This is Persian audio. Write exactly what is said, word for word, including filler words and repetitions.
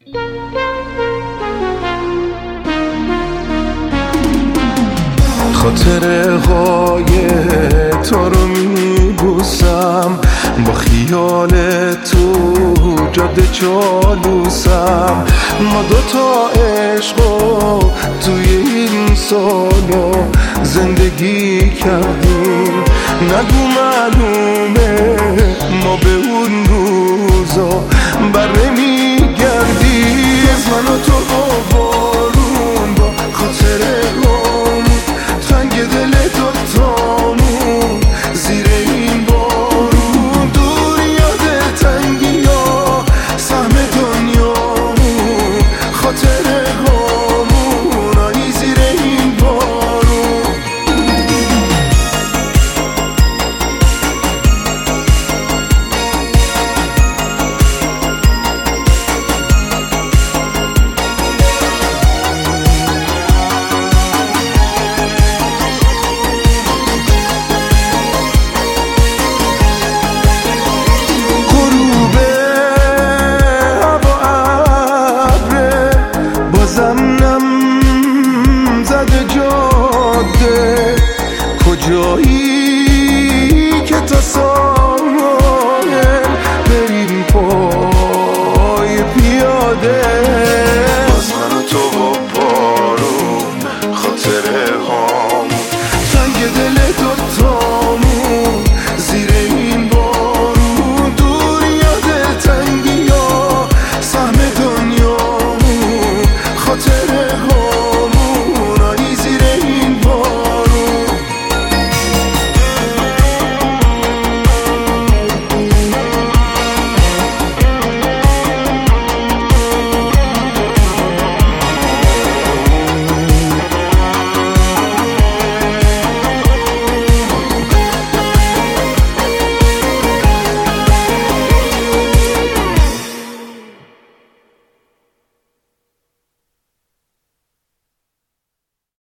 خاطره های تو رو میبوسم، با خیال تو جاده چالوسم. ما دوتا عشقو توی این سالا زندگی کردیم، نگو معلومه ما به اون روزا بر نمیگردیم. از من و تو بارون با خاطره هامون، تنگ دل دوتامون زیر این بارون. دور یاد تنگی ها سهم دنیامون، خاطره هامون آیی زیر این بارون. کجایی که تا ساحل بریم پای پیاده؟